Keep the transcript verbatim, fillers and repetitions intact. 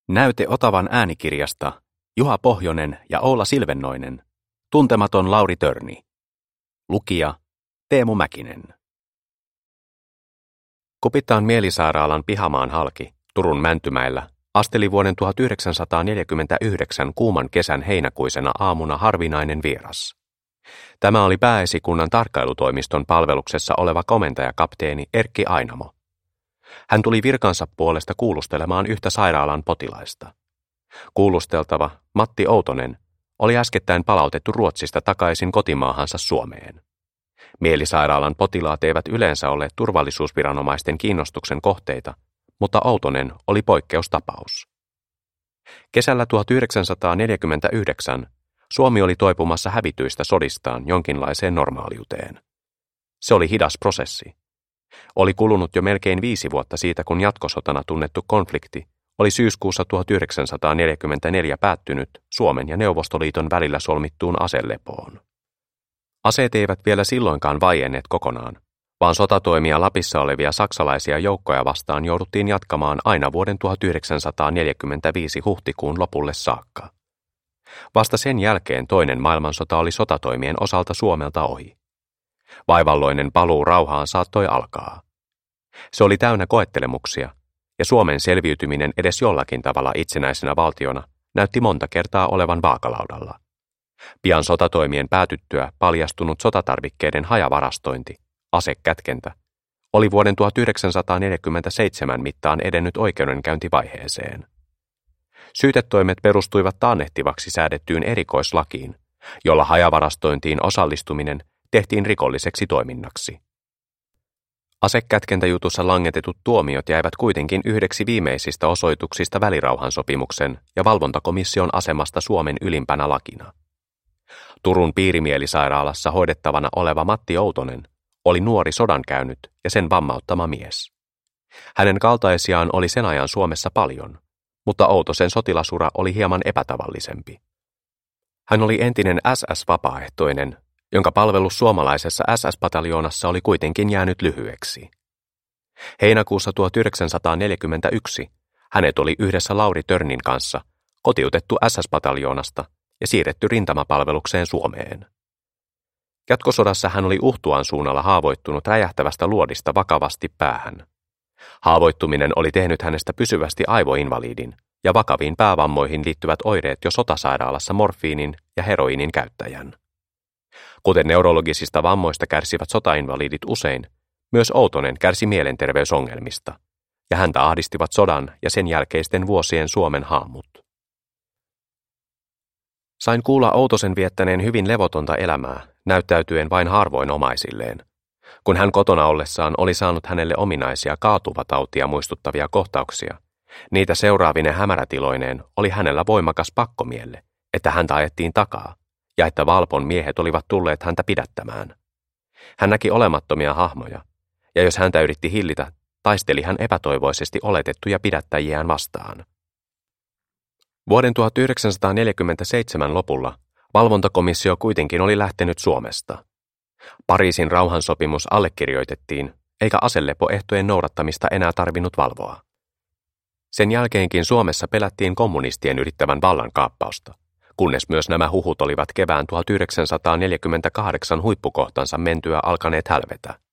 Näyte Otavan äänikirjasta Juha Pohjonen ja Oula Silvennoinen. Tuntematon Lauri Törni. Lukija Teemu Mäkinen. Kupitaan mielisairaalan pihamaan halki Turun Mäntymäellä asteli vuoden tuhatyhdeksänsataaneljäkymmentäyhdeksän kuuman kesän heinäkuisena aamuna harvinainen vieras. Tämä oli pääesikunnan tarkkailutoimiston palveluksessa oleva komentajakapteeni Erkki Ainamo. Hän tuli virkansa puolesta kuulustelemaan yhtä sairaalan potilaista. Kuulusteltava Matti Outonen oli äskettäin palautettu Ruotsista takaisin kotimaahansa Suomeen. Mielisairaalan potilaat eivät yleensä olleet turvallisuusviranomaisten kiinnostuksen kohteita, mutta Outonen oli poikkeustapaus. Kesällä tuhatyhdeksänsataaneljäkymmentäyhdeksän Suomi oli toipumassa hävityistä sodistaan jonkinlaiseen normaaliuteen. Se oli hidas prosessi. Oli kulunut jo melkein viisi vuotta siitä, kun jatkosotana tunnettu konflikti oli syyskuussa tuhatyhdeksänsataaneljäkymmentäneljä päättynyt Suomen ja Neuvostoliiton välillä solmittuun aselepoon. Aseet eivät vielä silloinkaan vaienneet kokonaan, vaan sotatoimia Lapissa olevia saksalaisia joukkoja vastaan jouduttiin jatkamaan aina vuoden tuhatyhdeksänsataaneljäkymmentäviisi huhtikuun lopulle saakka. Vasta sen jälkeen toinen maailmansota oli sotatoimien osalta Suomelta ohi. Vaivalloinen paluu rauhaan saattoi alkaa. Se oli täynnä koettelemuksia, ja Suomen selviytyminen edes jollakin tavalla itsenäisenä valtiona näytti monta kertaa olevan vaakalaudalla. Pian sotatoimien päätyttyä paljastunut sotatarvikkeiden hajavarastointi, asekätkentä, oli vuoden tuhatyhdeksänsataaneljäkymmentäseitsemän mittaan edennyt oikeudenkäyntivaiheeseen. Syytetoimet perustuivat taannehtivaksi säädettyyn erikoislakiin, jolla hajavarastointiin osallistuminen tehtiin rikolliseksi toiminnaksi. Asekätkentäjutussa langetetut tuomiot jäivät kuitenkin yhdeksi viimeisistä osoituksista välirauhansopimuksen ja valvontakomission asemasta Suomen ylimpänä lakina. Turun piirimielisairaalassa hoidettavana oleva Matti Outonen oli nuori sodan käynyt ja sen vammauttama mies. Hänen kaltaisiaan oli sen ajan Suomessa paljon, mutta Outosen sotilasura oli hieman epätavallisempi. Hän oli entinen S S-vapaaehtoinen, jonka palvelus suomalaisessa S S-pataljoonassa oli kuitenkin jäänyt lyhyeksi. Heinäkuussa tuhatyhdeksänsataaneljäkymmentäyksi hänet oli yhdessä Lauri Törnin kanssa kotiutettu S S-pataljoonasta ja siirretty rintamapalvelukseen Suomeen. Jatkosodassa hän oli Uhtuan suunnalla haavoittunut räjähtävästä luodista vakavasti päähän. Haavoittuminen oli tehnyt hänestä pysyvästi aivoinvaliidin ja vakaviin päävammoihin liittyvät oireet jo sotasairaalassa morfiinin ja heroiinin käyttäjän. Kuten neurologisista vammoista kärsivät sotainvalidit usein, myös Outonen kärsi mielenterveysongelmista, ja häntä ahdistivat sodan ja sen jälkeisten vuosien Suomen haamut. Sain kuulla Outosen viettäneen hyvin levotonta elämää, näyttäytyen vain harvoin omaisilleen. Kun hän kotona ollessaan oli saanut hänelle ominaisia kaatuvatautia muistuttavia kohtauksia, niitä seuraavine hämärätiloineen oli hänellä voimakas pakkomielle, että häntä ajettiin takaa, ja että Valpon miehet olivat tulleet häntä pidättämään. Hän näki olemattomia hahmoja, ja jos häntä yritti hillitä, taisteli hän epätoivoisesti oletettuja pidättäjiään vastaan. Vuoden tuhatyhdeksänsataaneljäkymmentäseitsemän lopulla valvontakomissio kuitenkin oli lähtenyt Suomesta. Pariisin rauhansopimus allekirjoitettiin, eikä aselepoehtojen noudattamista enää tarvinnut valvoa. Sen jälkeenkin Suomessa pelättiin kommunistien yrittävän vallankaappausta, kunnes myös nämä huhut olivat kevään tuhatyhdeksänsataaneljäkymmentäkahdeksan huippukohtansa mentyä alkaneet hälvetä.